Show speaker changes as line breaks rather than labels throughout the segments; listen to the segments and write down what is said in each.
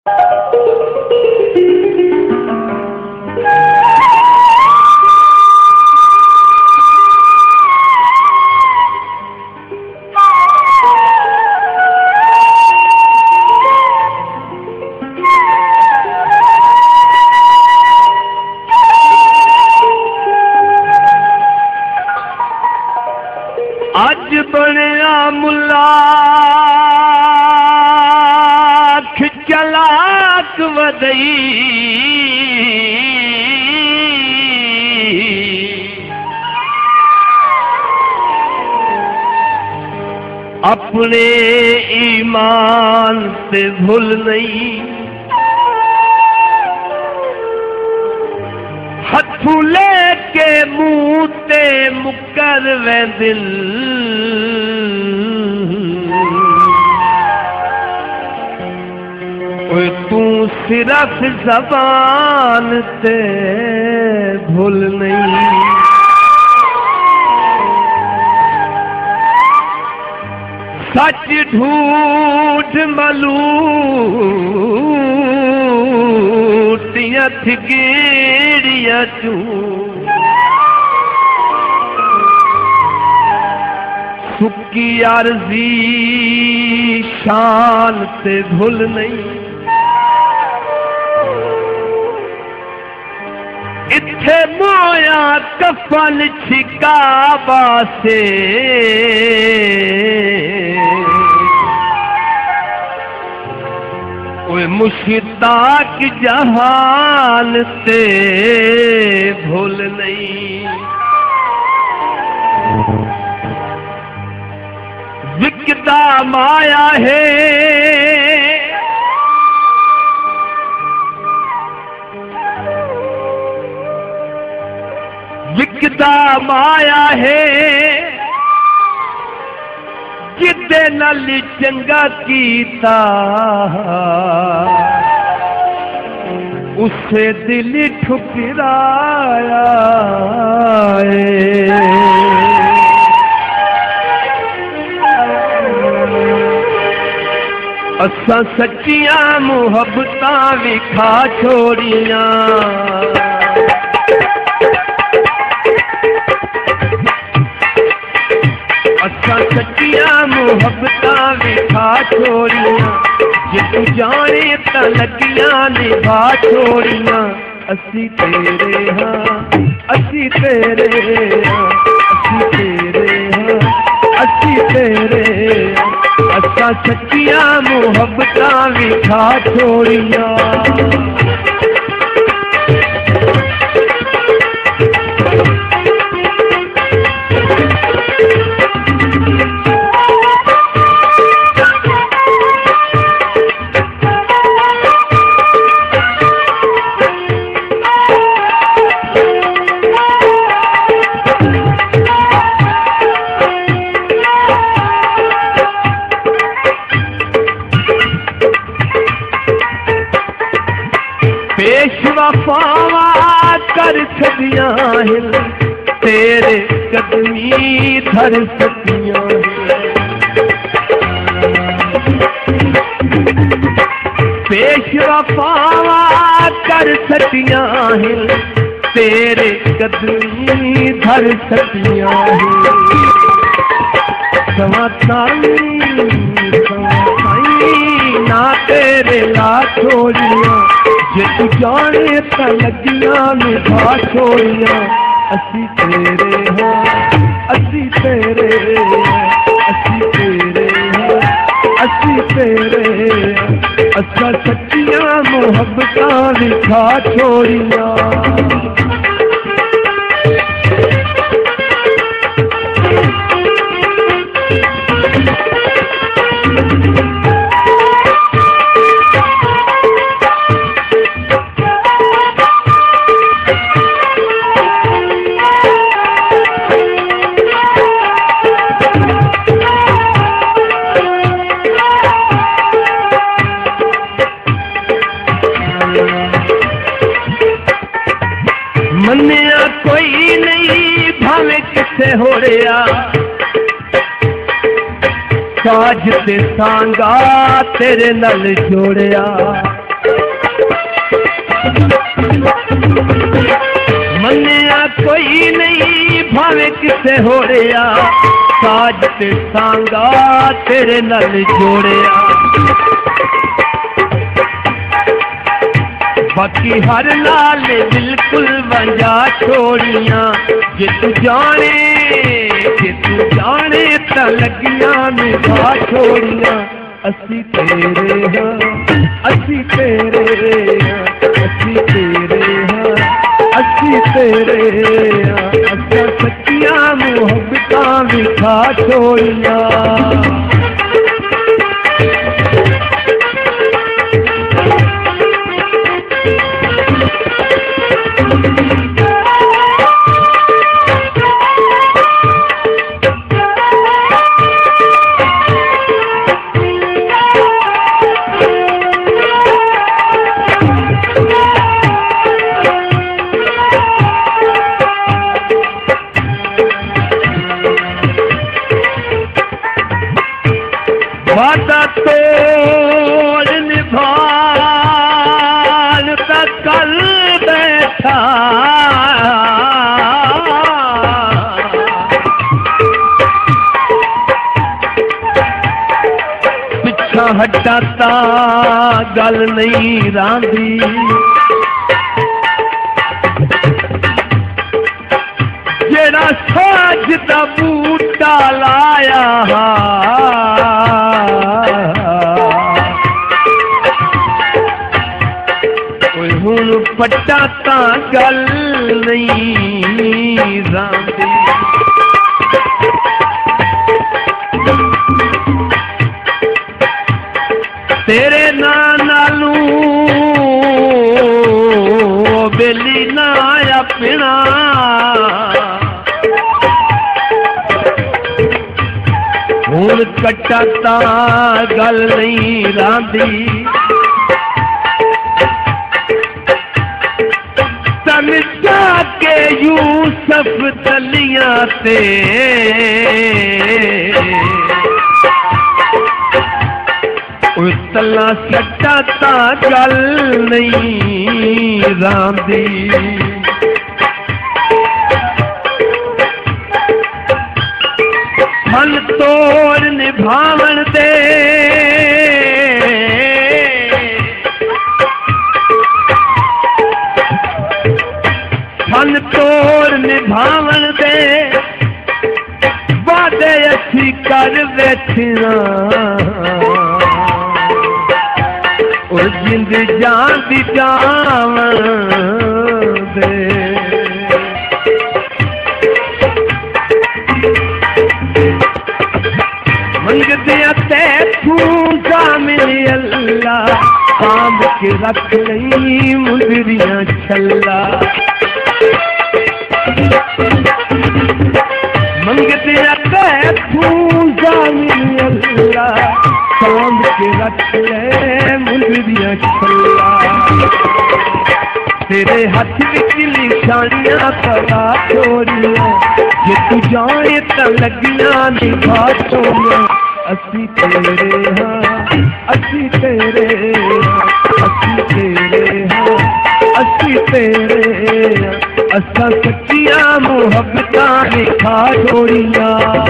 अज बनया मुल्ला चलाक वदई अपने ईमान से भूल नहीं हथू लेके मुंह ते मुकर वे दिल तू सिर्फ ज़बान ते भूल नहीं सच झूठ मलूटियां थिगेड़ियां चू सुकी अर्जी शान ते भूल नहीं इत्थे मोया कफन छिकावा से ओए मुश्ताक जहान ते भूल नहीं विकदा माया है विकदा माया है किदे नाल चंगा कीता उसे दिल ठुकराया असा सच्चियां मुहब्बतां विखा छोड़ियां असा सच्चियां मुहब्बतां विखा छोड़ियां जे तू जाने तां लगियां निभा छोड़ियां असी तेरे हाँ असी तेरे हाँ असी तेरे हाँ असी तेरे असा सच्चियां मुहब्बतां विखा छोड़ियां पेशवा पावा कर सकियां हिल तेरे कदमी धर सकियां पेशवा पावा कर सकियां हिल तेरे कदमी धर सकियां सवा ना तेरे ला छोड़ियां जे तू जाने तां लगियां निभा छोड़ियां असी तेरे हाँ असी तेरे असी तेरे हाँ असी तेरे असा सच्चियां मुहब्बतां विखा छोड़ियां मन्निया कोई नहीं भावे किसे हो रहा साज ते सांगा तेरे नल जोड़िया कोई नहीं भावे किसे होड़िया साज ते सांगा तेरे नाल जोड़िया बाकी हर नाल बिल्कुल वंजा छोड़िया जे तू जाने ता लगिया निभा छोड़िया असी तेरे हाँ असी तेरे हाँ असी तेरे हाँ असी तेरे हाँ असा सच्चिया मुहब्बतां विखा छोड़िया वादा तोड़ निभान का कल बैठा पिछा हटाता गल नहीं रांदी जेड़ा साज दा बूटा लाया हुण पट्टा ता गल नहीं रांदी तेरे नालू बेली ना अपना हुण कट्टा ता गल नहीं रांदी के यूसुफ तलियां ते तला सट्टा ता गल नहीं रांदी मन तोड़ निभावन दे मन तोड़ निभावन दे वादे अच्छी कर बैठना और जिंद जान दी जावन दे मंगदे ते फूका मिली अल्लाह सांभ के रख लई मुंदरियां छल्ला मंगते ते फूका मिली अल्लाह सांभ के रख ले मुंदरियां छल्ला तेरे हाथ विच निशानियां पला छोड़िया जे तू जाने ता लगियां निभा छोड़िया असी तेरे हाँ असी तेरे हाँ असी तेरे हाँ असी तेरे हाँ असा सच्चिया मुहब्बतां लिखा छोड़िया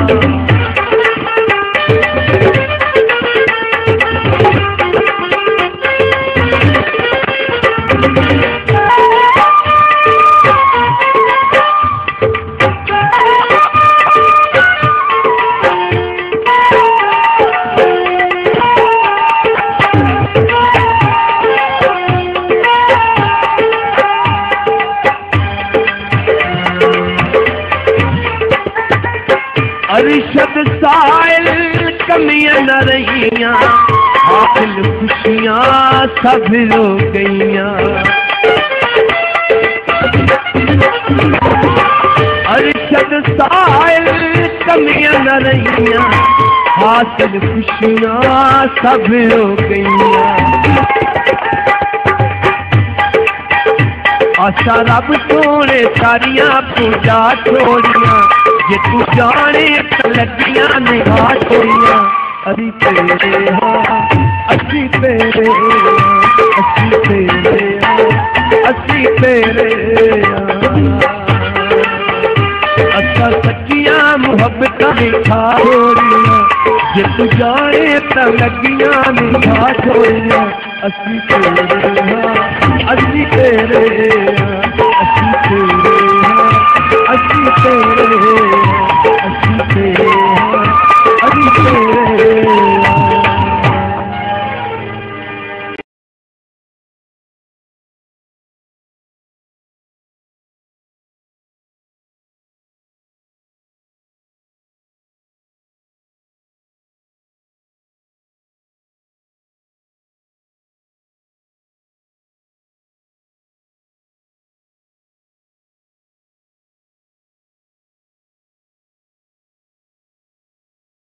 अरशद साइल कमियां न रहियां हासिल खुशियां सब हो गईयां अरशद साइल कमियां न रहियां हासिल खुशियां सब हो गईयां आशा रब सोने सारियां पूजा छोड़ियां जे तू जाने लगियां निभा छोड़िया असी तेरे हाँ असी तेरे असी तेरे असी तेरे ने खा छोड़ियां जे तू जाने तो लगियां ने खा छोड़ियां असी तेरे हाँ असी तेरे